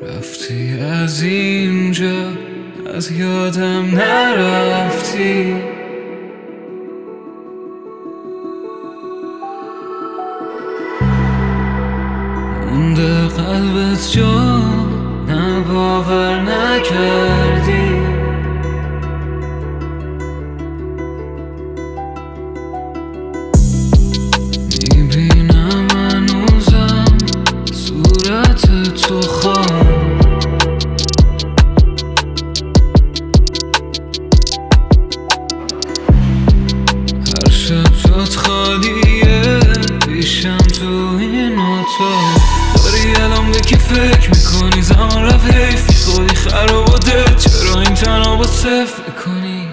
رفتی از اینجا، از یادم نرفتی. مونده قلبت جا، نه باور نکردی. میبینم هنوزم صورت تو خام، هر شب جات خالیه پیشم تو این اتاق. داری الان به کی فکر میکنی؟ زمان رفت حیف، خودی خراب و دل، چرا این تنها با صفر میکنی؟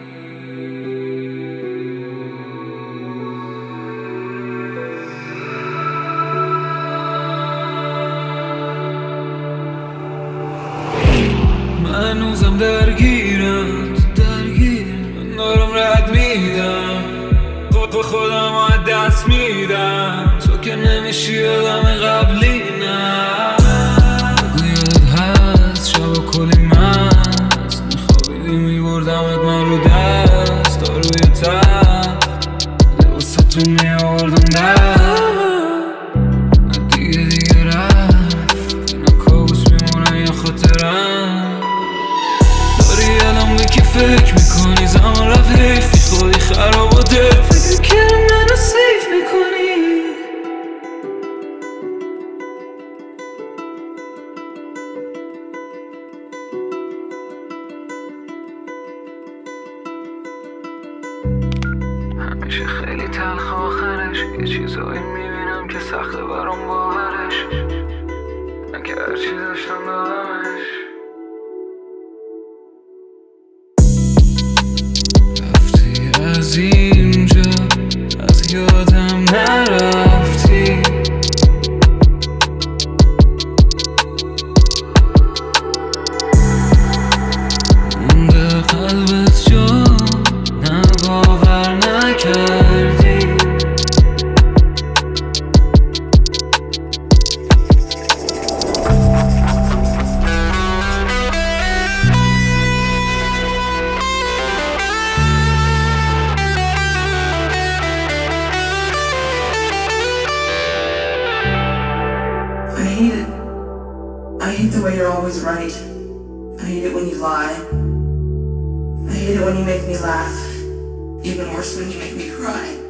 من هنوزم درگیرم، دارم رد میدم، خودم از دست میدم. تو که نمیشی آدم قبلی، نه بگو یادت هست شب کلی مست میخوابیدی میبردمت من رو دست، تا روی تب واسه تو میاوردم در. نه دیگه رفت، نه کابوس میمونه یا خاطرم. داری الان به کی فکر میکنی؟ زمان رفت حیف، خودی خراب و دل، فکر کردم منو سیف میکنی. همیشه خیلی تلخ آخرش، یه چیزایی میبینم که سخته برام باورش، من که هرچی داشتم دادمش. رفتی از اینجا، از یادم نرفتی. مونده قلبت جا، نه باور نکردی. I hate the way you're always right. I hate it when you lie. I hate it when you make me laugh. Even worse when you make me cry.